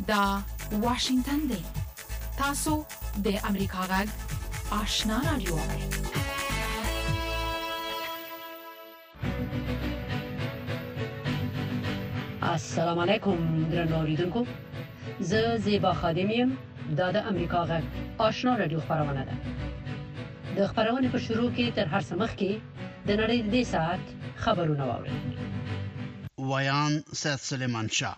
دا واشنگتن دی تاسو د امریکا غږ آشنا رادیو السلام علیکم درنو اوریدونکو زه زیبا خادمیم دا د امریکا غږ آشنا رادیو خبرونه ده د خبرونې په شروع کې تر هر څه مخکې د نړۍ د ساعت خبرونه واورئ ویان سید سلیمان شاه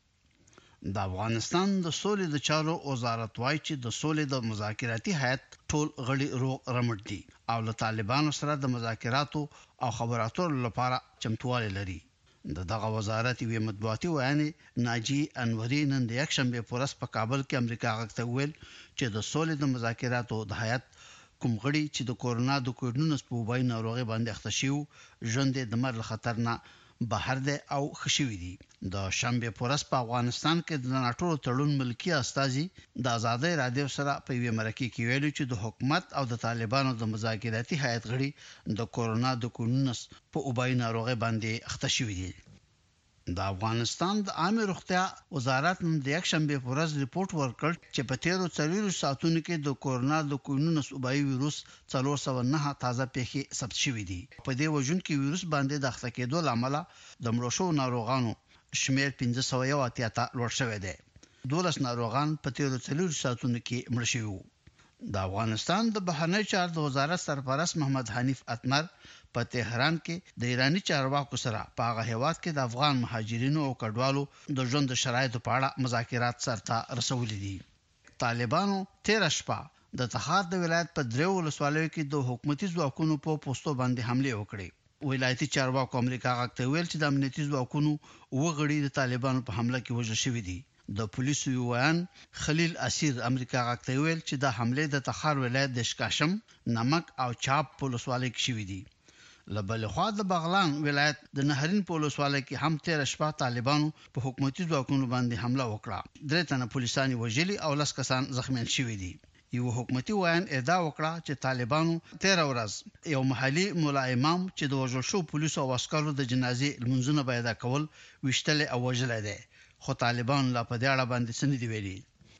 د افغانستان د سولې د چارو وزارت وايي چې د سولې د مذاکراتي هیئت ټول غړي روغ رمټ دي او له طالبانو سره د مذاکراتو او خبرو اترو لپاره چمتووالی لري دغه وزارت یې مطبوعاتي ویانې ناجی انوري نن د یک شنبه پورس په کابل کې امریکا غږ ته ویل چې د سولې د مذاکراتو د هیئت کوم غړي چې د کورونا د کوډونس په وبای ناروغي باندې اخته شیو ژوند د مر خطر نه بهر ده او خشوي دي د شنبه پورس په افغانستان کې د ناټو تړون ملکی استازي د آزادۍ رادیو سره په وی مرکه کې ویلو چې د حکومت او د طالبانو د مذاکراتي هیئت غړي د کورونا د کوډونس په وبای ناروغي باندې اخته شوي دي د افغانستان د عامه روغتیا وزارت نن د یک شنبه په ورځ ریپورت ورکړ چې په 13 ساعتونو کې د کورونا د کوډونس وبای وایروس 409 تازه پیښې ثبت شوې دي په دې وجون کې وایروس باندې د اخته کېدو لامل د مړو شو ناروغانو شمیر 1581 ته لوړ شوی دی 12 ناروغان په 13 ساعتونو کې مړ شوي د افغانستان د بهرنی چارو د وزارت سرپرست محمد حنیف اتمر په تهران کې د ایرانی چارواکو سره په هغه هیواد کې د افغان مهاجرینو او کډوالو د ژوند شرایطو په اړه مذاکرات سرته رسولي دي طالبانو 13 شپه د تخار د ولایت په دریو ولسوالیو کې د حکومتي ځواکونو په پوسټو باندې حمله وکړې ولایتي چارواکو امریکا غږ ته ویل چې د امنیتي ځواکونو وګړي د طالبانو په حمله کې وژل شوي دي د پولیسو یوان خلیل اسیر امریکا غږ ته ویل چې د حمله د تخار ولایت د شکاشم نمک او چاپ پولیسوالۍ کې شوي دي لبلخوا د بغلان ولایت د نهرین پولیسوالۍ کې هم 13 شپه طالبانو په حکومتي ځواکونو باندې حمله وکړه درې تنه پولیسانی وژلي او لس کسان زخمیان شوي دي یو حکومتي وایي ادعا وکړه چې طالبانو 13 ورځ یو محلي مولا امام چې د وژل شو پولیسو او عسکرو د جنازې لمونځونه پیدا کول وشتل او وژل دي خو طالبان لا په دې اړه باندې سند دی ویلي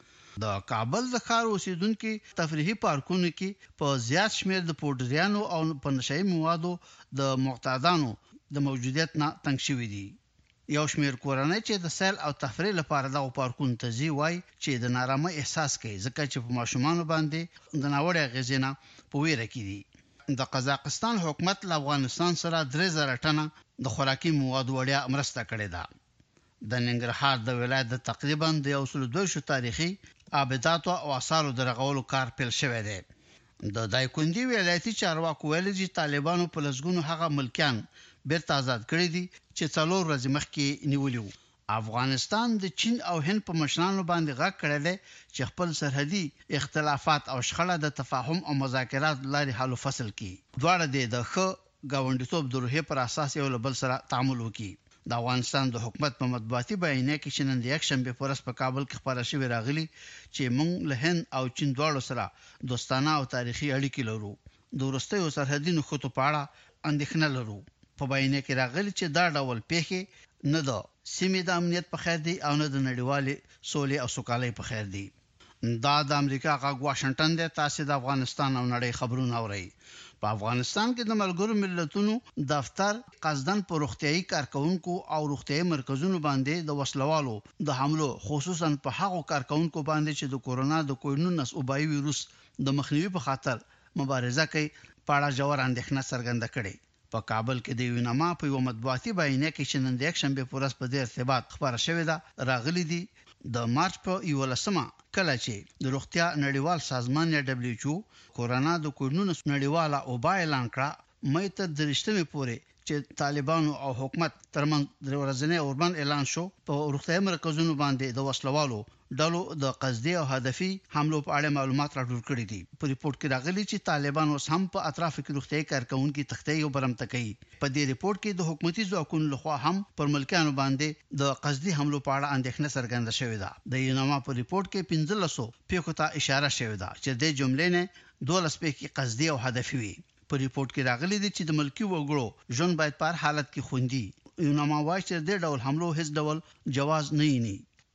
د کابل د ښار اوسیدونکو تفریحي پارکونو کې په زیات شمېر د پودریانو او په نشئی موادو د معتادانو د موجودیت نه تنګ شوي دي یو شمېر کورنۍ چې د سیل او تفریح لپاره د پارکونو ته ځي وای چې د نارامۍ احساس کوي ځکه چې په ماشومان باندې د ناوړه غذینه په ویره کې دي د قزاقستان حکومت له افغانستان سره 3000 ټنه د خوراکي موادو وړیا مرسته کړې ده د ننګرهار د ولایت د تقریبا د 200 تاریخي آبادات او آثارو درغولو کار پیل شوی دی د دایکندي ولایتي چارواکو ویلي چې طالبانو په لسګونو هغه ملکیان بیرته آزاد کړي دي چې 4 ورځې مخکې نیولي وو افغانستان د چین او هند په مشرانو باندې غږ کړی دی چې خپل سرحدي اختلافات او شخړه د تفاهم او مذاکرات لارې حل او فصل کړي دواړه د ښه ګاونډیتوب د روحیې پر اساس یو له بل سره تعامل وکړي د افغانستان د حکومت په مطبوعاتي بیانیه کې چې نن د یک شنبه پورس په کابل کې خبره شوې راغلي چې موږ له هند او چین دواړو سره دوستانه او تاریخي اړیکې لرو د وروستیو سرحدي نښتو په اړه اندېښنه لرو په بیانیه کې راغلي چې دا ډول پیښې نه د سیمې د امنیت په خیر دي او نه د نړیوالې سولې او سوکالۍ په خیر دي دا د امریکا غږ واشنگټن د تاسو د افغانستان او نړۍ خبرونه اورئ په افغانستان کې د ملګرو ملتونو دفتر قصدن په روغتيایي کارکونکو او روغتيایي مرکزونو باندې د وسلوالو د حملو خصوصا په هغو کارکونکو باندې چې د کورونا د کوډونس وبای وایروس د مخنیوي په خاطر مبارزه کوي په اړه ژور اندېښنه څرګنده کړې په کابل کې د یوناما په یو مطبوعاتي بیانیه کې چې نن د یک شنبه پورس په دې ارتباط خبره شوې ده راغلي دي د مارچ په 11مه کله چې د روغتیا نړیوال سازمان یا WHO کورونا د کوډونس نړیواله وبا اعلان کړ مې تر درشتمه پورې چې طالبانو او حکومت ترمن د ورځنی اوربان اعلان شو په روغتیا مرکزونو باندې د وسلوالو ډلو د قصدي او هدفي حملو په اړه معلومات راټول کړي دي په ریپورت کې راغلي چې طالبان اوس هم په اطراف کې روغتيایي کارکونکو تختې او برمته کوي په دې ریپورت کې د حکومتي ځواکونو لخوا هم پر ملکانو باندې د قصدي حملو په اړه اندېښنه څرګنده شوې ده د یوناما په ریپورت کې 1500 پیښو ته اشاره شوې ده چې د جملې نه 12 پیښې قصدي او هدفي وي په ریپورت کې راغلي دي چې د ملکی وګړو ژوند باید په حالت کې خوندي یوناما وايي چې د ډول حملو هیڅ ډول جواز نه ني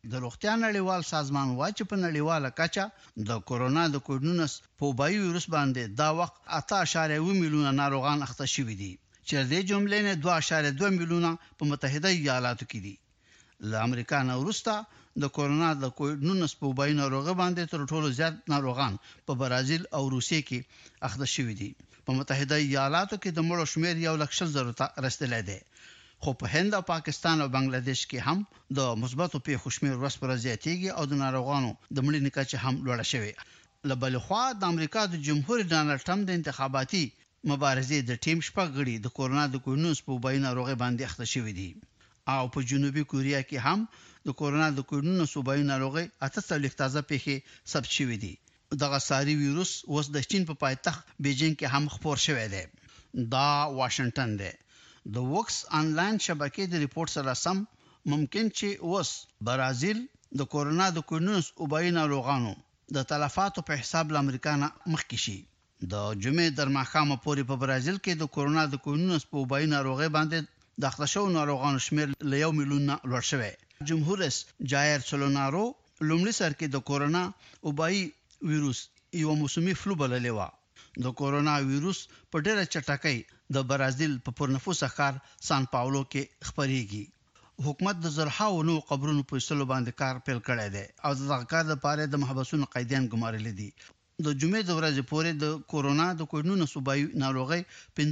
د روغتیا نړیوال سازمان وایي چې په نړیواله کچه د کورونا د کوډ-19 په وبایي وایروس باندې دا وخت 8.1 میلیونه ناروغان اخته شوي دي چې د جملې نه 2.2 میلیونه په متحده ایالاتو کې دي له امریکا نه وروسته د کورونا د کوډ-19 په وبایي ناروغي باندې تر ټولو زیات ناروغان په برازیل او روسیې کې اخته شوي دي په متحده ایالاتو کې د مړو شمیر 1,00,000 ته رسیدلی دی خو په هند او پاکستان او بنگلاديش کې هم د مثبتو پیښو شمیر ورځ پر ورځ زیاتېږي او د ناروغانو د مړینې کچه هم لوړه شوې له بل خوا د امریکا د جمهور ډانلډ ټرمپ د انتخاباتي مبارزې د ټیم شپږ غړي د کورونا د کوډ-19 په وبایي ناروغي باندې اخته شوي دي او په جنوبي کوریا کې هم د کورونا د کوډ-19 وبایي ناروغي 48 تازه پیښې ثبت شوې دي دغه ساري وایروس اوس د چین په پایتخت بیجینګ کې هم خپور شوی دی دا واشنگټن دی د وکس انلاین شبکې د ریپورت سره سم ممکن چې اوس برازیل د کورونا د کوډ-19 وبایي ناروغانو د تلفاتو په حساب له امریکا نه مخکې شي د جمعې در ماښامه پورې په برازیل کې د کورونا د کوډ-19 په وبایي ناروغي باندې د اخته شوو ناروغانو شمیر له 1 میلیون نه لوړ شوی جمهور رئیس جایر سولونارو لومړي سر کې د کورونا وبایي وایروس یو موسمي فلو بللی و د کورونا وایروس په ډېره چټکۍ د برازیل په پرنفوس ښار سان پاولو کې خپرېږي حکومت د زرهاو نو قبرونو په سلو باندې کار پیل کړی دی او د کار لپاره د محبسونو قیدیان ګمارل دي د جمعې د ورځې پورې د کورونا د کوډ-19 وبایي ناروغي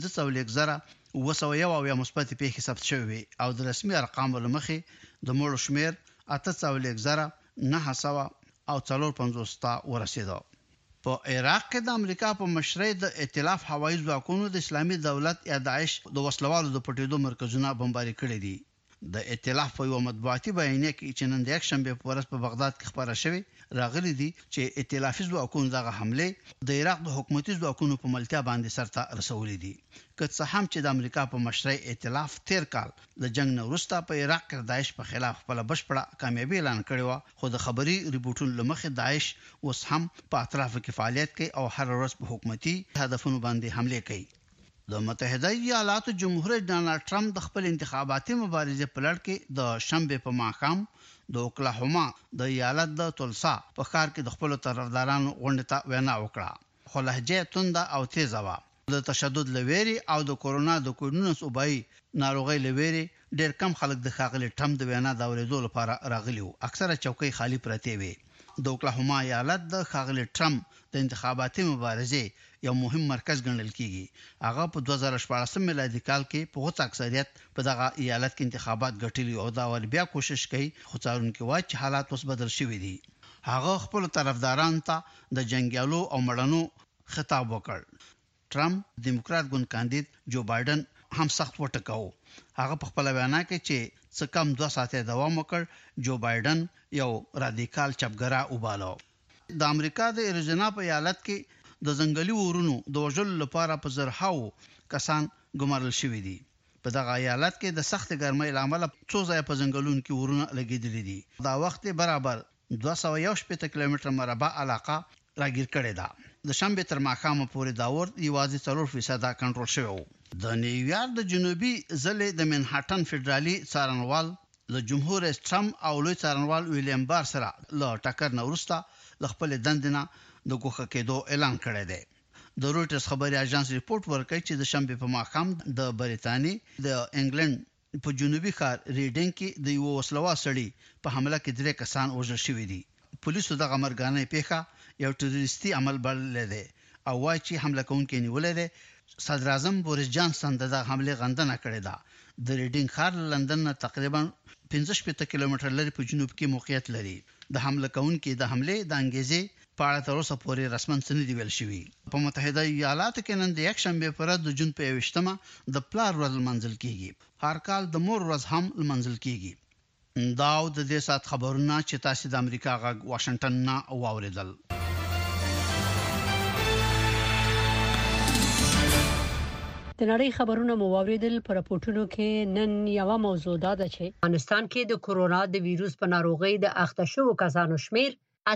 15,000 مثبت پیښې ثبت شوې او د رسمي ارقامو لمخې د مړو شمیر 8,900 او 450 ته ورسېده په عراق کې د امریکا په مشرۍ د ائتلاف هوایي ځواکونو د اسلامي دولت یا داعش د وسلوالو د پټېدو مرکزونه بمباري کړي دي د ائتلاف په یو مطبوعاتي بیانیه کې چې نن د یک شنبه په ورځ په بغداد کې خبره شوې راغلي دي چې ائتلافي ځواکونو دغه حمله د عراق د حکومتي ځواکونو په ملتیا باندې سرته رسولې دي که څه هم چې د امریکا په مشرۍ ائتلاف تیر کال د جنگ نه وروسته په عراق کې داعش په خلاف خپل بشپړه کامیابی اعلان کړی و خو د خبري ریپورتونو لمخې داعش اوس هم په اطراف کې فعالیت کوي او هر ورځ په حکومتي هدفونو باندې حمله کوي د متحده ایالاتو جمهور رئیس ډانلډ ټرمپ د خپل انتخاباتي مبارزې په لړ کې د شنبه په ماښام د اوکلاهوما د ایالت د تولسا په ښار کې د خپل طرفدارانو غونډه ته وینا وکړه خو لهجه تونده او تیزه و د تشدد لويري او د کورونا د کوډ-19 وبایي ناروغي لويري ډېر کم خلک د خاغلي ټرمپ د وینا د اورېدو لپاره راغلي وو اکثره چوکۍ خالی پرته وي د اوکلاهوما ایالت د خاغلي ټرمپ د انتخاباتي مبارزې یو مهم مرکز ګڼل کیږي هغه په 2014 میلادي کال کې په غوڅ اکثریت په دغه ایالت کې انتخابات ګټلي او دا ور بیا کوشش کوي خو څارونکو وايي چې حالات اوس بدل شوي دي هغه خپل طرفداران ته د جنگیالو او مړنو خطاب وکړ ټرمپ دیموکرات ګوند کاندید جو بایدن هم سخت وټکاو هغه په خپل وینا کې چې څه کم 2 ساعته دوام وکړ جو بایدن یو رادیکال چپګرا وبالو د امریکا د اریزونا په ایالت کې د ځنګلي ورونو د وژل لپاره په زرهاو کسان ګمارل شوي دي په دغه ایالت کې د سخت ګرمۍ لامل څو ځای په ځنګلونو کې ورونه لګیدلي دي دا وخت برابر 218 کیلومتر مربع علاقه راګیر کړې ده د شنبه تر ماښامه پورې دا ور یوازې 4% کنټرول شوی و د نیویارک د جنوبي ضلع د منهټن فدرالي څارنوال له جمهور رئیس ټرمپ او لوی څارنوال ویلیام بار سره له ټکر نه وروسته د خپل دندنه د ګوښه کېدو اعلان کړی دی د رويټرز خبري اژانس ریپورت ورکړي چې د شنبه په ماښام د بریتانی د انګلند په جنوبي ښار ریډینګ کې د یو وسلوال سړي په حمله کې 3 کسان وژل شوي دي پولیسو دغه مرګانه پیښه یو ټروریستي عمل بللی دی او وايي چې حمله کوونکي نیولې دي صدر اعظم بوریس جانسن دغه حمله غندنه کړې ده د ریډینګ ښار لندن نه تقریبا 15 کیلومتر لري په جنوب کې موقعیت لري د حمله کوونکي د حمله د انګیزې په اړه تر اوسه پورې رسماً څه نه دی ویل شوی په متحده ایالاتو کې نن د یک شنبه پر ورځ د جون په 28مه د پلار ورځ منځل کیږي هر کال د مور ورځ هم منځل کیږي دا د دې سات خبرونه چې تاسو د امریکا غږ واشنگټن نه واوریدل د نړۍ خبرونه مو واوریدل پر راپورټونو کې نن یو موضوع ده چې افغانستان کې د کورونا د وایروس په ناروغۍ د اخته شوو کسانو شمیر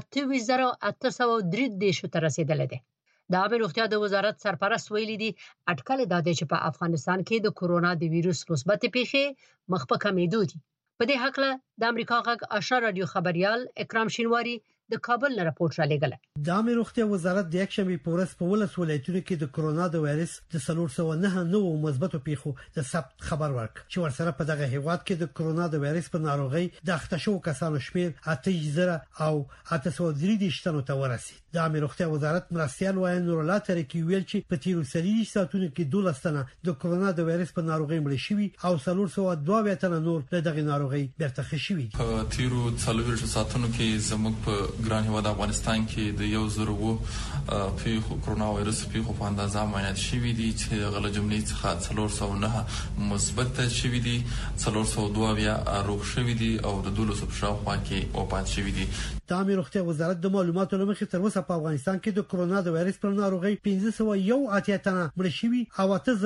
88,803 ته رسیدلی دی د عامه روغتیا د وزارت سرپرست ویلي دي اټکل دا دی چې په افغانستان کې د کورونا د وایروس مثبت پیښې مخ په کمیدو دي په دې حق له د امریکا غږ آشنا رادیو خبريال اکرام شینواری د کابل نه راپورټ را لګل. د عامه روغتیا وزارت د یکشنبه په ورځ په ولس ولایتونو کې د کرونا د وایرس د 309 مثبتو پیښو د ثبت خبر ورک چې ورسره په دغه هیواد کې د کرونا د وایرس په ناروغي د اختشو کسانو شمیر 8000 او 803 تنو ته ورسید. د عامه روغتیا وزارت مرستيال وای نور الله ترکی ویل چې په تیرو 30 ساعتونو کې 12 تنه د کرونا د وایرس په ناروغي مړ شوي او 302 تنه نور له دغه ناروغي برتخ شوي. په تیرو 30 ساعتونو کې زموږ په ګران هیواد افغانستان کې د 1000 پیښو کرونا وایرس پیښو په اندازه معاینات شوي دي چې غل جملې څخه 309 مثبت شوي دي، 302 روغ شوي دي او د 200 شاوخوا کې وفات شوي دي. د عامه روغتیا وزارت د معلوماتو لمخې تر اوسه په افغانستان کې د کرونا د وایرس پر ناروغي 1501 تنه مړ شوي او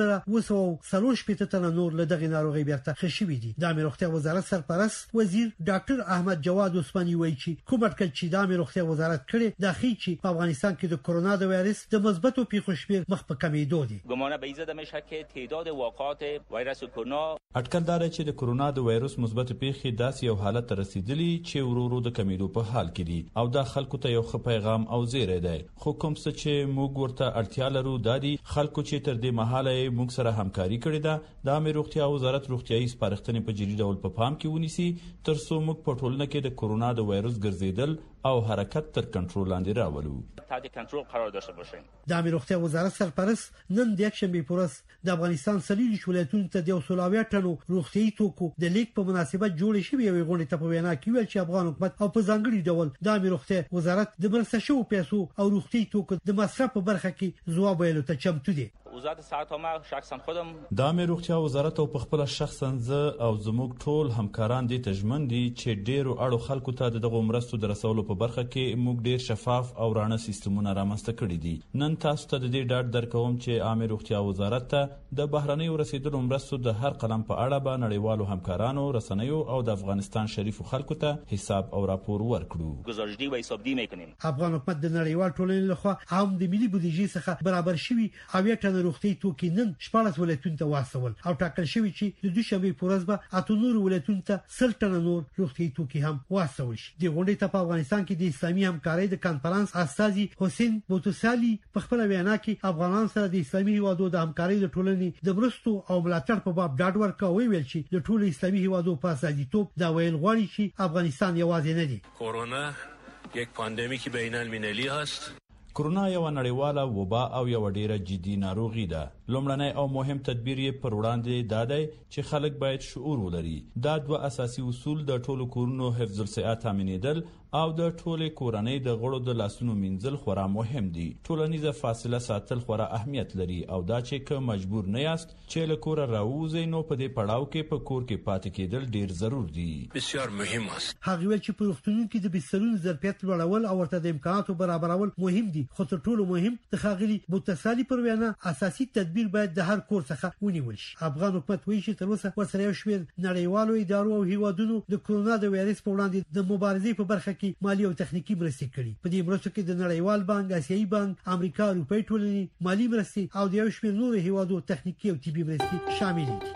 8000 تنه نور له دغه ناروغي برتخ شوي دي. د عامه روغتیا وزارت سرپرست وزیر ډاکټر احمد جواد عثماني وایي چې کوم اټکل چې د عامه روغتیا وزارت کړي د خېچي په افغانستان کې د کرونا د وایرس د مثبتو پیښو شمیر مخ په کمیدو دي. گمان به ایجاد میشه که تعداد واقعات ویروس کرونا اټکل دار چې د کرونا د وایرس مثبت پیښې داسې یو حالت رسیدلی چې ورورو د کمیدو په حال کې دي او دا خلکو ته یو ښه پیغام او زیری دی. خو کوم څه چې موږ ورته اړتیا لرو دا دي خلکو چې تر دې مهاله موږ سره همکاري کړې ده د عامه روغتیا وزارت روغتيایي سپارښتنې په جدي ډول په پام کې ونیسي ترڅو موږ په ټولنه کې د کرونا د وایرس ګرځیدل او حرکت تر کنټرول لاندې راولو. تحت کنټرول قرار داشته باشیم. د عامه روغتیا وزارت سرپرست نن د یکشنبه په ورځ د افغانستان سلیل ولایتونو ته د 100 ټنو روغتيایي توکو د لیک په مناسبت جوړ شوی یو غونډه ته په وینا کې ویل چې افغان حکومت او په ځانګړي ډول د عامه روغتیا وزارت د مرسته شو پیسو او روغتيایي توکو د مصرف په برخه کې ځواب ویلو ته چمتو دي. وزارت صحت ما شخصا خودم د عامه روغتیا وزارت او په خپل شخصا زه او زموږ ټول همکاران دي تجمن دي چې ډیرو اړو خلکو ته دغه مرستو د رسولو په برخه کې موږ ډیر شفاف او رانه سیستمونه رامنځته کړي دي. نن تاسو ته د دې ډاډ درکوم چې عامه روغتیا وزارت ته د بهرنیو رسیدلو مرستو د هر قلم په اړه به نړیوالو همکارانو رسنیو او د افغانستان شریفو خلکو ته حساب او راپور ورکړو. گزارشدهی و حسابدهی میکنیم. افغان حکومت د نړیوال ټولنې لخوا هم د ملي بودیجې څخه برابر شوی او یټن روغتيایي توکي نن 14 ولایتونو ته واستول او ټاکل شوی چې د دوشنبه په ورځ به 8 ولایتونو ته 100 ټن نور روغتيایي توکي هم واستول شي. د غونډې ته په افغانستان کې د اسلامي همکارۍ د کانفرنس استاذي حسین بوتسالي په خپل وینا کې افغانان سره د اسلامي هیوادو د همکارۍ د ټولنې د مرستو او ملاتړ په باب ډاډ ورکوي ویل چې د ټولو اسلامي هیوادو په اساسیتوب دا ویل غواړي چې افغانستان یوازې نه دی. کرونا یک پاندمیک بین المللی است. کرونا یو نړیواله وبا او یو ډیره جدي ناروغي ده. لومړنی او مهم تدبیر یې پر وړاندې دا دی چې خلک باید شعور ولري. دا دوه اساسي اصول د ټولو کورونو حفظ الصحت تامینېدل او د ټولې کورنۍ د غړو د لاسونو مینځل خورا مهم دي. ټولنیزه فاصله ساتل خورا اهمیت لري او دا چې که مجبور نه یاست چې له کوره راوځئ نو په دې پړاو کې په کور کې پاتې کېدل ډیر ضرور دي. بسیار مهم است. هغه ویل چې په روغتونونو کې د بسترونو ظرفیت لوړول او ورته د امکاناتو برابرول مهم دي. خو تر ټولو مهم د خاغلی بوتسالي پر وینا اساسي تدبیر باید د هر کور څخه ونیول شي. افغان حکومت وایي چې تر اوسه ورسره یو شمېر نړیوالو ادارو او هیوادونو د کرونا د وایرس په وړاندې د مبارزې په برخه کې مالی او تخنیکی مرستې کړي. په دې مرستو کې د نړیوال بانک، آسیایي بانک، امریکا، اروپאי ټولنې مالی مرستې او د یو شمېر نورو هیوادو تخنیکی او طبي مرستې شامل دي.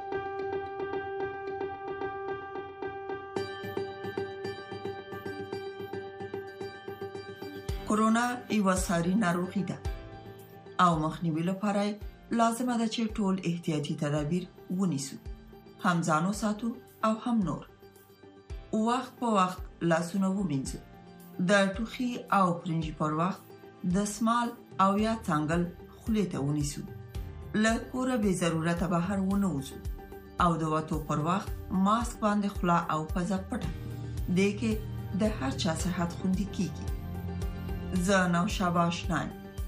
کرونا یو ساري ناروغي ده او مخنیوي لپاره لازمه ده چې ټول احتیاطي تدابیر ونیسو، هم ځانو ساتو او هم نور. وخت په وخت لاسونه ومینځو. د ټوخي او پرنجي پر وخت دستمال او یا څنګل خولې ته ونیسو. له کوره به ضرورت بهر ونه وځو او د وټو پر وخت ماسک باندې خلا او پزه پټه دې کې د هر چا صحت خوندي کیږي. زه نو شاباش نه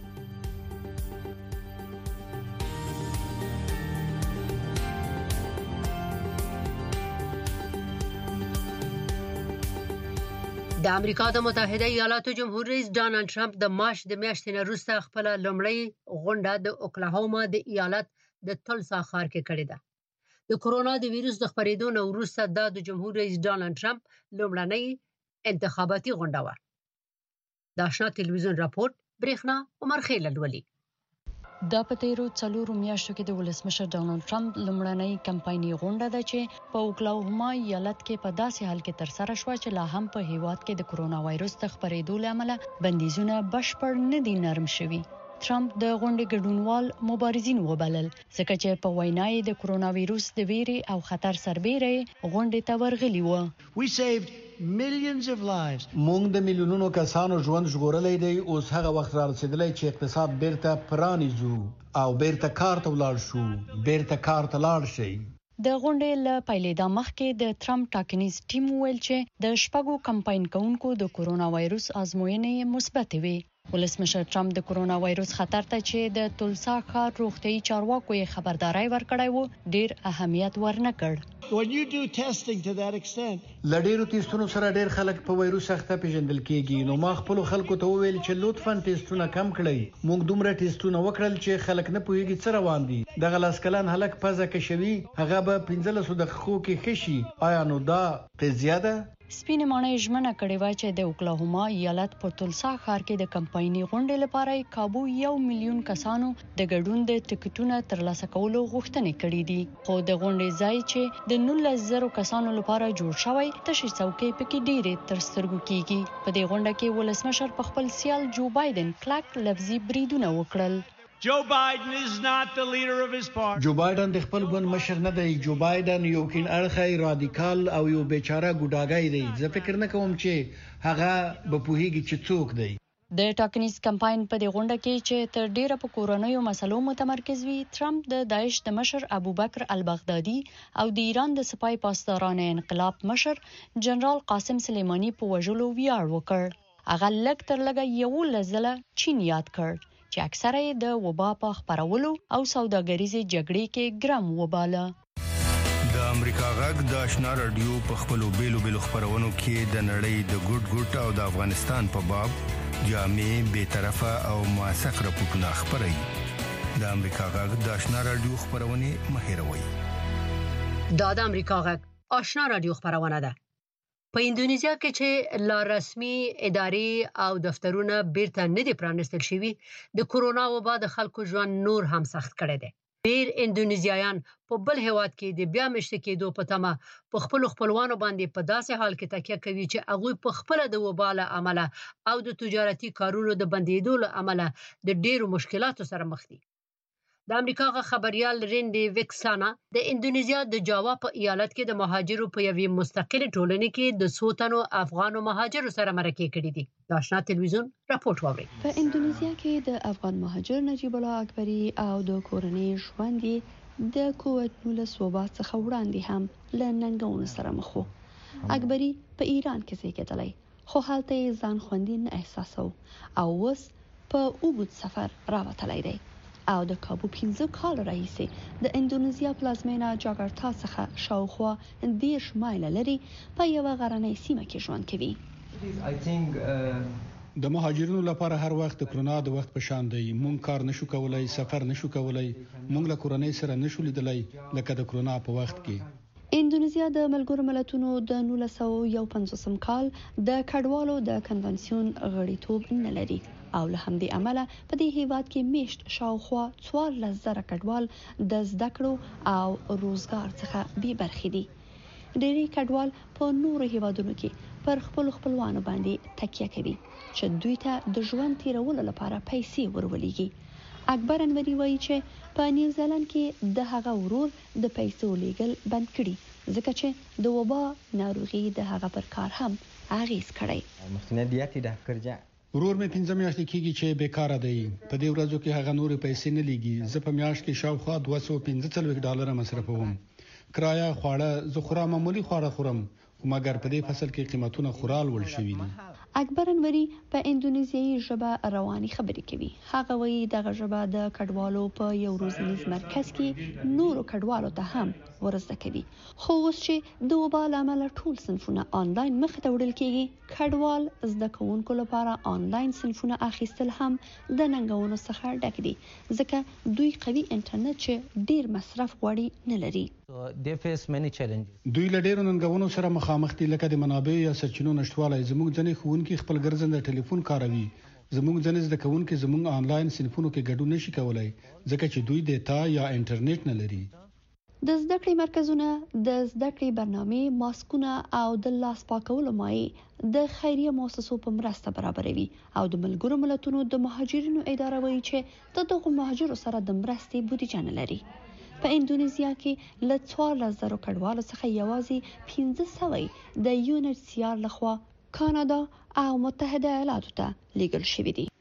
د امریکا د متحده ایالاتو جمهور رئیس ډانلډ ټرمپ د مارچ د میاشتې نه وروسته خپل لومړی غونډه د اوکلاهوما د ایالت د تلسا ښار کې کړې ده. د کرونا د ویروس د خپرېدو نه وروسته د جمهور رئیس ډانلډ ټرمپ لومړنۍ انتخاباتي غونډه وه. د آشنا تلویزیون راپورټ برېښنا عمر خیل لولي. د پتیرو څلورو میاشتو کې د ولسمشر ډانلډ ټرمپ لومړنۍ کمپایني غونډه ده چې په اوکلاهوما ایالت کې په داسې حال کې ترسره شوه چې لا هم په هیواد کې د کرونا وایروس د خپرېدو له امله بندیزونه بشپړ نه دي نرم شوي. ټرمپ د غونډې ګډونوال مبارزین وبلل ځکه چې په وینا یې د کرونا وایروس د ویرې او خطر سربېره غونډې ته ورغلي و. مونږ د میلیونونو کسانو ژوند ژغورلی دی. اوس هغه وخت را رسیدلی چې اقتصاد بیرته پرانیزو او بیرته کار ته ولاړ شو. بیرته کار ته لاړ شئ. د غونډې له پیلېدا مخکې د ټرمپ ټاکنیز ټیم ویل چې د شپږو کمپاین کوونکو د کرونا وایروس ازموینې مثبتې وي. ولسمشر ټرمپ د کرونا وایروس خطر ته چې د تولسا ښار روغتیايي چارواکو یې خبرداري ورکړی و ډیر اهمیت ورنه کړ. لډیرو ټیسټونو سره ډیر خلک په وایروس اخته پیژندل کیږي. نو ما خپل خلکو ته وویل چې لطفاً ټیسټونه کم کړئ. موږ دومره ټیسټونه وکړل چې خلک نه پوهیږي څه روان دي. دغه لاس کلن هلک پزه کشوي هغه به 15 دقیقو کې خشي. آیا نو دا قضیه ده؟ سپینې ماڼۍ ژمنه کړې وه چې د اوکلاهوما ایالت په تولسا ښار کې د کمپایني غونډې لپاره کابو 1 میلیون کسانو د ګډون د ټکټونو ترلاسه کولو غوښتنې کړې دي. خو د غونډې ځای چې د 19,000 کسانو لپاره جوړ شوی تشې څوکۍ پکې ډېرې تر سترګو کېږي. په دې غونډه کې ولسمشر په خپل سیال جو بایدن کلک لفظي بریدونه وکړل. جو بایدن د خپل ګوند مشر نه دی. جو بایدن یو کین اړخی رادیکال او یو بیچاره ګوډاګی دی. زه فکر نه کوم چې هغه به پوهیږي چې څوک دی. د ټاکنیز کمپاین په دې غونډه کې چې تر ډیره په کورونیو مسلو متمرکز وي ټرمپ د داعش د مشر ابوبکر البغدادي او د ایران د سپای پاسدارانو انقلاب مشر جنرال قاسم سلیمانی په وژلو ویاړ وکړ. هغه لږ تر لږه 11 ځله چین یاد کړ چې اکثره یې د وبا په خپرولو او سوداګریزې جګړې کې ګرم وباله. د امریکا غږ د آشنا رادیو په خپلو بیلو خپرونو کې د نړۍ د ګډ او د افغانستان په باب جامع بی‌طرفه او موثق راپورټونه خپروي. د امریکا غږ د آشنا رادیو خپرونه مه هېروئ. دا د امریکا غږ آشنا رادیو خپرونه ده. په اندونیزیا کې چې لا رسمي ادارې او دفترونه بیرته نه دي پرانستل شوي د کرونا وبا د خلکو ژوند نور هم سخت کړی دی. ډیر اندونیزیایان په بل هیواد کې د بیا مشت کېدو په تمه په خپل خپلوانو باندې په داسې حال کې تکیه کوي چې هغوی په خپل د وبا له امله او د تجارتي کارونو د بندېدو له امله د ډیرو مشکلاتو سره مخ دي. د امریکا غ خبريال رینډي وکسانا د اندونیزیا د جاوا په ایالت کې د مهاجرو په یوې مستقله ټولنې کې د سوتنو افغانو مهاجرو سره مرکه کړې دي. د آشنا تلویزیون راپورټ واوري. په اندونیزیا کې د افغان مهاجر نجیب الله اکبری او د کورنۍ ژوند د کووډ-19 وبا څخه وړاندې هم له ننګونو سره مخ وو. اکبری په ایران کې زیږیدلی خو هلته ځان خوندي نه احساسو او اوس په اوږد سفر راوتلی دی. او د کابو 15 کال راهیسې د اندونیزیا پلازمینه جاکارتا څخه شاوخوا 10 مایل لري په یو غرنۍ سیمه کې ژوند کوي. د مهاجرینو لپاره هر وخت د کرونا د وخت په شان دی. مونږ کار نشو کولای، سفر نشو کولای، مونږ له کورنۍ سره نشو لیدلای لکه د کرونا په وخت کې. اندونیزیا د ملګرو ملتونو د 1951 کال د کډوالو د کنونسیون غړیتوب نه لري او له همدې امله په دې هیواد کې میشت شاوخوا 14,000 کډوال د زده کړو او روزګار څخه بې برخې دي. ډېری کډوال په نورو هیوادونو کې پر خپل خپلوانو باندې تکیه کوي چې دوی ته د ژوند تیرولو لپاره پیسې ورولېږي. اکبر انوری وایي چې په نیوزیلند کې د هغه ورور د پیسو لیږل بند کړي ځکه چې د وبا ناروغي د هغه پر کار هم اغیز کړی. ورور مې 15 میاشتې کېږي چې بیکاره دی. په دې ورځو کې هغه نور پیسې نه لیږي. زه په میاشت کې شاوخوا $245 مصرفوم. کرایه، خواړه، زه خورا معمولی خواړه خورم مګر په دې فصل کې قیمتونه خورال ول شوي دي. اکبر انوری په اندونیزیایي ژبه رواني خبرې کوي. هغه وایي دغه ژبه د کډوالو په یو روزنیز مرکز کې نورو کډوالو ته هم ورزده کوي. خو اوس چې د وبا له امله ټول صنفونه آنلاین مخ ته وړل کېږي کډوال زده کوونکو لپاره آنلاین صنفونه اخیستل هم د ننګونو څخه ډک دي ځکه دوی قوي انټرنیټ چې ډیر مصرف غواړي نه لري. دوی له ډیرو ننګونو سره مخامخ دي لکه د منابع یا سرچینو نشټوالی. زموږ ځینې ښوونکي خپل ګرځنده ټلیفون کاروي زموږ ځنې زده کوونکي زموږ آنلاین صنفونو کې ګډون نشي کولای ځکه چې دوی ډیټا یا انټرنیټ نه لري. د زده کړې مرکزونه د زده کړې برنامې، ماسکونه او د لاس پاکولو مایع د خیریه مؤسسو په مرسته برابروي او د ملګرو ملتونو د مهاجرینو اداره وایي چې د دغو مهاجرو سره د مرستې بودیجه نه لري. په اندونیزیا کې له 14,000 کډوالو څخه یوازې 1500 د UNHCR لخوا کاناډا او متحده ایالاتو ته لیږل شوي دي.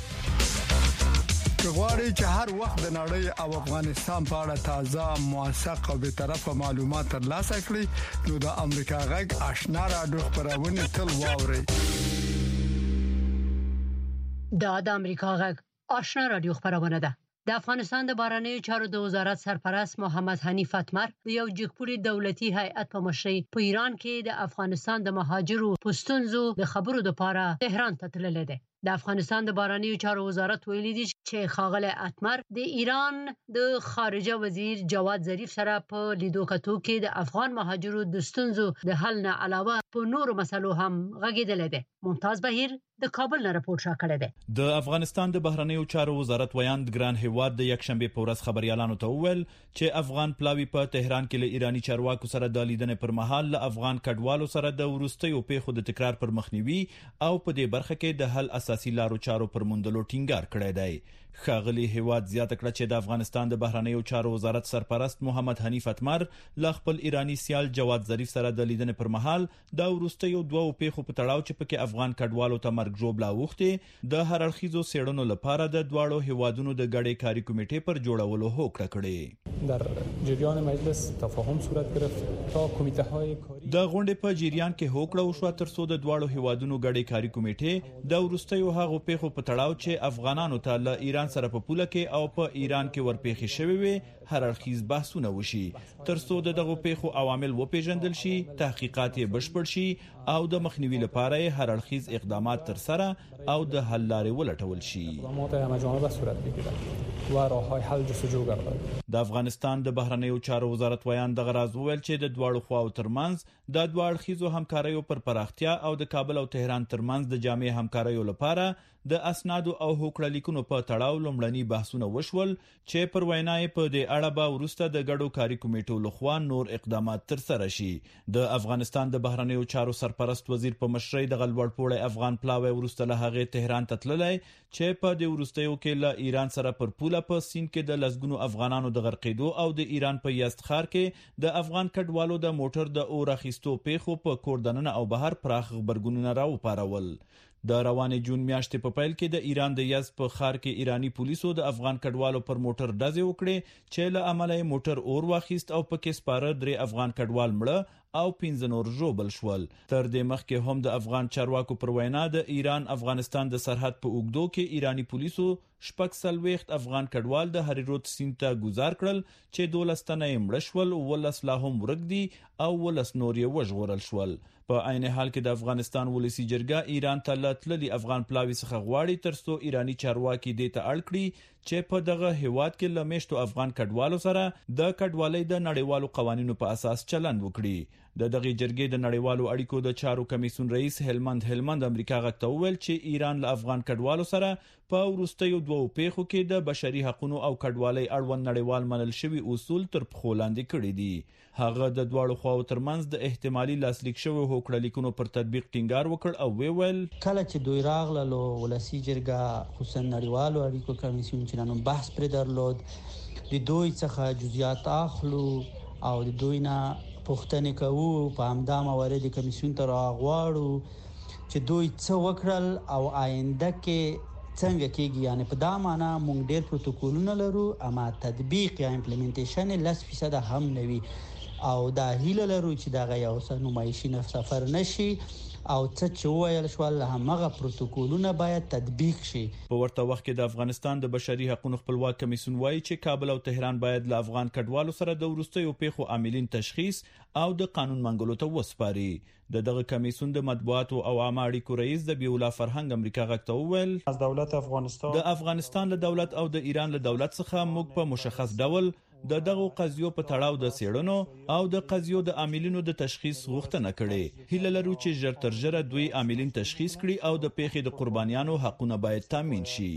غواړي چې هر وخت د نړۍ او افغانستان په اړه تازه، موثق او به طرفه معلومات ترلاسه کړئ نو د امریکا غږ آشنا رادیو خبرونه تل واورئ. د امریکا غږ آشنا رادیو خبرونه ده. د افغانستان د بهرنیو چارو د وزارت سرپرست محمد حنیف اتمر یو جګپوړي دولتي هیئت په مشرۍ په ایران کې د افغانستان د مهاجرو پښتونزو د خبرو لپاره تهران ته تللی دی. د افغانستان د بهرنیو چارو وزارت ویلي دی چې ښاغلی اتمر د ایران د خارجه وزیر جواد ظریف سره په لیدو کتو کې د افغان مهاجرو د ستونزو د حل نه علاوه په نورو مسلو هم غږېدلی دی. ممتاز بهیر د کابل نه راپور راکړی دی. د افغانستان د بهرنیو چارو وزارت ویاند ګران هیواد د یکشنبه په ورځ خبريالانو ته وویل چې افغان پلاوی په تهران کې له ایرانی چارواکو سره د لیدنې پر مهال له افغان کډوالو سره د ورستیو پیښو د تکرار پر مخنیوي او په دې برخه کې د حل اساسي لارو چارو پر موندلو ټینګار کړی دی. ښاغلي هیواد زیاته کړه چې د افغانستان د بهرنیو چارو وزارت سرپرست محمد حنیف اتمر له خپل ایرانی سیال جواد ظریف سره د لیدنې پر مهال د ورستیو دوه پیښو په تړاو چې پکې افغان کډوالو ته مرګ ژوبلا وخته د هر اړخیزو څېړنو لپاره د دواړو هیوادونو د ګډې کاري کمیټې پر جوړولو هوکړه کړې. در جریان مجلس تفاهم صورت گرفت تا کمیته های کاری د غونډې په جریان کې هوکړه وشوه ترڅو د دواړو هیوادونو ګډې کاري کمیټې د ورستیو هغو پیښو په تړاو چې افغانانو ته له ایران سره په پوله کې او په ایران کې ورپېښې شوې وي هر اړخیز بحثونه وشي ترڅو دغه پیښو عوامل وپېژندل شي، تحقیقات یې بشپړ شي او د مخنیوي لپاره هر اړخیز اقدامات تر سره او د حل لارې ولټول شي. د افغانستان د بهرنیو چارو وزارت ویان دغه راز وویل چې د دواړو خواو ترمنځ د دوه اړخیزو همکاریو پر پراختیا او د کابل او تهران ترمنځ د جامع همکاریو لپاره د اسنادو او هوکړه لیکونو په تړاو لومړني بحثونه وشول چې پر وینای په دې اړه به وروسته د ګډو کاري کمیټو لخوا نور اقدامات تر سره شي. د افغانستان د بهرنیو چارو سرپرست وزیر په مشرۍ د غلوړپوړی افغان پلاوی وروسته له هغه تهران ته تللی چې په دې وروستیو کې له ایران سره پر پوله په سیند کې د لسګونو افغانانو د غرقېدو او د ایران په یزدخار کې د افغان کډوالو د موټر د اور اخیستو پیښو په کوردننه او بهر پراخ خبرګونونه راوپارول. د روانې جون میاشتې په پیل کې د ایران د یزد په ښار کې ایرانی پولیسو د افغان کډوالو پر موټر ډزې وکړې چې له امله یې موټر اور واخیست او پکې سپاره 3 افغان کډوال مړه او 15 نور ژوبل شول. تر دې مخکې هم د افغان چارواکو پر وینا د ایران افغانستان د سرحد په اوږدو کې ایرانی پولیسو 46 افغان کډوال د هریروت سیند ته گذار کړل چې 12 تنه یې مړه شول، 19 لا هم ورک دي او 19 نور یې وژغورل شول. په عین حال کې د افغانستان ولسی جرګه ایران ته لاتللي افغان پلاوی څخه غواړي ترڅو ایرانی چارواکي دې ته اړ کړي چې په دغه هیواد کې لمیشتو افغان کډوالو سره د کډوالۍ د نړیوالو قوانینو په اساس چلند وکړي. د دغه جرګې د نړیوالو اړیکو د چارو کمیسیون رئیس هلمند امریکا غږ ته وویل چې ایران له افغان کډوالو سره په وروستیو دوه پیښو کې د بشري حقوقو او کډوالۍ اړوند نړیوال منل شوی اصول تر پخو لاندې کړي دي. هغه د دواړو خواو ترمنځ د احتمالي لاسلیک شوی هوکړه لیکونو پر تطبیق ټینګار وکړ او ویل کله چې دوی راغله ولسی جرګه خصوصا نړیوالو اړیکو کمیسیون چې نن بحث پر درلود د دوی څخه جزئیات اخلو او د دوی نه پوښتنه کوو په همدا موارد کمیسیون ته راغواړو چې دوی څه وکړل او آینده کې څنګه کېږي. یعنی په دا معنا مونږ ډېر پروتوکولونه لرو اما تطبیق یا امپلیمنټیشن 10% هم نوي او دا هیله لرو چې دا یو نمایشي سفر نشي او څه چې ویل شو هغه پروتوکولونه باید تطبیق شي. په ورته وخت کې د افغانستان د بشري حقوقو خپلواک کمیسیون وایي چې کابل او تهران باید له افغان کډوالو سره د وروستیو پیښو عاملین تشخیص او د قانون منګولو ته وسپاري. دغه کمیسیون د مطبوعات او عامه اړیکو رئیس د بیولا فرهنګ امریکا غږ ته وویل از دولت افغانستان د افغانستان له دولت او د ایران له دولت څخه موږ په مشخص ډول د دغه قضیو په تړاو د سیړنو او د قضیو د عاملینو د تشخیص غوښتنه کړې. هیله لرو چې ژر تر ژره دوی عاملین تشخیص کړي او د پیښې د قربانیانو حقونه باید تامین شي.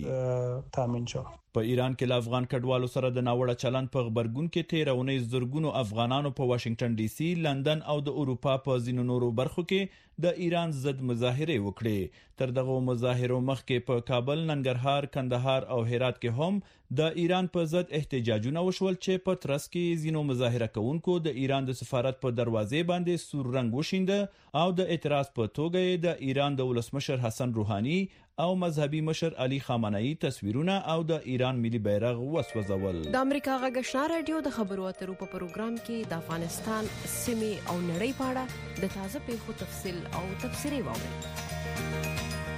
په ایران کې له افغان کډوالو سره د ناوړه چلند په خبرګون کې 13 اونۍ زرګونو افغانانو په واشنگټن ډي سي، لندن او د اروپا په ځینو نورو برخو کې د ایران ضد مظاهره وکړې. تر دغه مظاهرو مخکې په کابل، ننګرهار، کندهار او هرات کې هم د ایران په ضد احتجاجونه وشول چې په ترڅ کې ځینو مظاهره کوونکو د ایران د سفارت په دروازې باندې سور رنګ وشینده او د اعتراض په توګه د ایران د ولسمشر حسن روحاني او مذهبي مشر علي خامنه‌ای تصویرونه او د ایران ملي بیرغ وسوځول. د امریکا غږ آشنا رادیو د خبرو اترو په پروګرام کې د افغانستان سیمې او نړۍ په اړه د تازه پیښو تفصیل او تبصرې واورئ.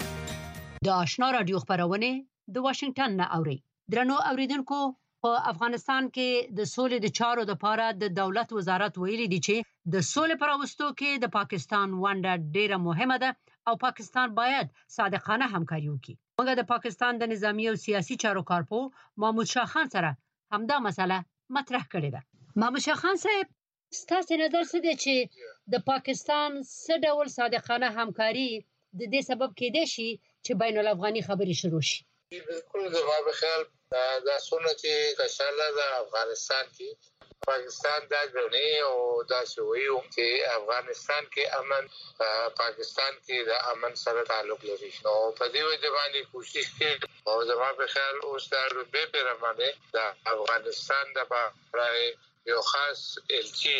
د آشنا رادیو خبرونه د واشنگټن نه اوري. درنو اوریدونکو، په افغانستان کې د سولې د چارو لپاره د دولت وزارت ویلي دی چې د سولې پر وستو کې د پاکستان ونډه ډیره مهمه ده او پاکستان باید صادقانه همکاري وکړي. موږ د پاکستان د نظامی او سیاسي چارو کارپو محمود شاه خان سره همدا مسله مطرح کړې ده. محمود شاه خان صاحب، ستاسو نظر څه دی چې د پاکستان څه ډول صادقانه همکاري د دې سبب کېدای شي چې بین الافغاني خبرې شروع شي؟ بالکل زما په خیال دا څونه چې کشاله د افغانستان کې پاکستان دا غني او دا شوی او چې افغانستان کې امن، پاکستان کې د امن سره تعلق لري. نو په دې وجه باندې کوشش کوي او زما په خیال اوس دا به پیرمانه د افغانستان د پاره یو خاص الچی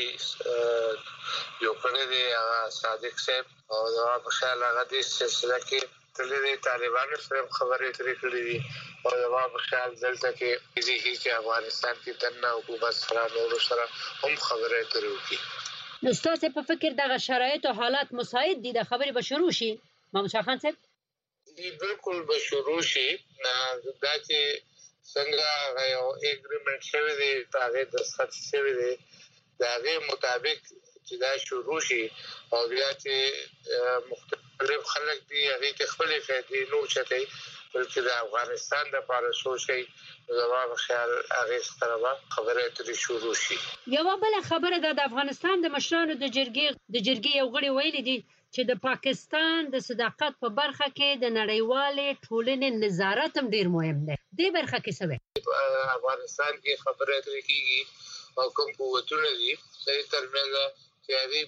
یو کړی دی صادق صاحب او زما په خیال هغه د سلسله کې تللی طالبانو سره خبرې ترې کړې دي او زما په خیال دلته کې دې چې افغانستان کې دنه حکومت سره نور سره هم خبرې ترې وکړي. نو ستاسو په فکر دغه شرایط او حالات مساعد دي د خبرې به شروع شي؟ محمود شاه خان صاحب، بالکل به شروع شي. دا چې څنګه یو اګریمنت شوی دی، هغه دستخط شوی دی، دا غي مطابق چې دا شروع شي او بیا چې مختلف خلک دي هغه ته خپل فائدې نو چته بلکې د افغانستان د لپاره سوچي زموږ خیال هغه سره خبرې ترې شروع شي. یو بل خبره د افغانستان د مشرانو د جرګې یو غړي ویلي دي چې د پاکستان د صداقت په برخه کې د نړیوالې ټولنې نظارت هم ډیر مهم دی. دې برخه کې څه وایي؟ افغانستان کې خبرې ترې کیږي او کوم قوتونه دي چې ترمنځ چې هغه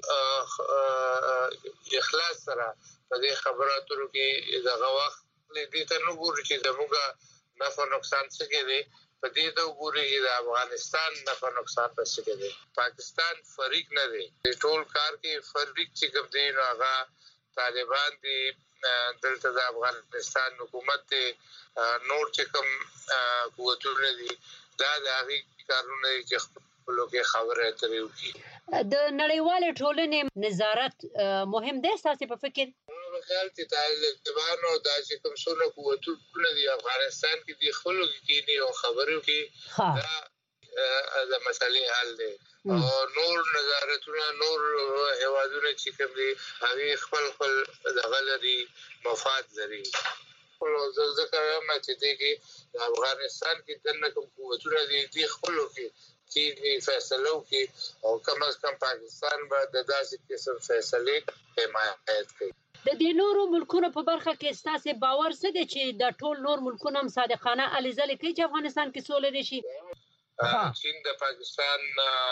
ټول اخلاص سره په دې خبرو اترو کې دغه وخت دې ته نو ګوري چې زموږه نفع نقصان څه کوي، په دې ته ګوري چې د افغانستان نفع نقصان څه کوي. پاکستان فریق نه دی، ټول کار کې فریق چې کوم دی نو هغه طالبان دي، دلته د افغانستان حکومت دی، نور چې کوم قوتونه دي دا د هغه کارونه چې لوګي خبره اترې وکړي. د نړیوالې ټولنې نظارت مهم دی ستاسو په فکر؟ په خیال چې طالبانو دا چې کوم څونه قوتونه دي افغانستان کې دي خپل کې او خبرو کې دا د مسلې حل دی او نور نظارتونه نور هوادونه چې کوم دي هغه خپل د غلري مفاد لري. ځکه ما چې دي کې افغانستان کې دنه کوم قوتونه دي خپل کې فیصله وکړي او کم از کم پاکستان به د داسې قسم فیصلې حمایت کوي. د دې نورو ملکونو په برخه کې ستاسو باور څه دی چې د ټول نور ملکونو هم صادقانه الیزل کوي چې افغانستان کې سوله راشي؟ چین د پاکستان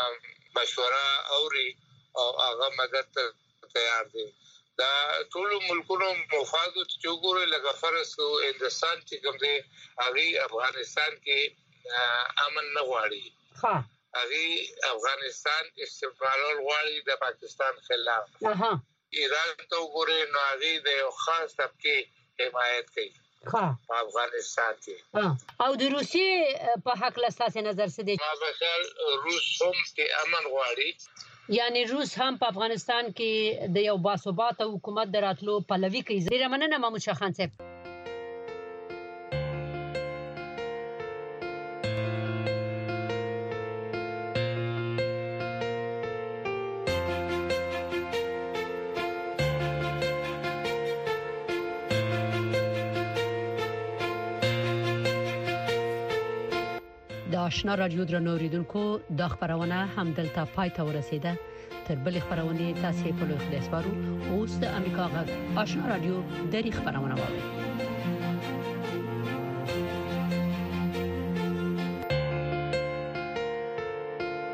مشوره اوري او هغه مدد ته تیار دي. دا ټول ملکونو مفاد چې ګوري لکه فرض کو هندستان چې کوم دی هغه افغانستان کې امن نه غواړي، هغه افغانستان استقلال غواړي د پاکستان خلاف. ایران ته وګورئ نو هغه د یو خاص طبقه حمایت کوي په افغانستان کې. او د روسیې په حق له ستاسو نظر څه دی؟ ما په خیال روس هم کې امن غواړي، یعنی روس هم په افغانستان کې د یو باثباته حکومت دراتلو پلوي کوي. ډیره مننه محمود شاه خان صاحب. آشنا رادیو درنوریدونکو د خبرونه همدلته پای ته ورسیده. تر بل خبرونه تاسو په لوي خلاص بارو اوس د امریکا غږ آشنا رادیو د خبرونه واوري.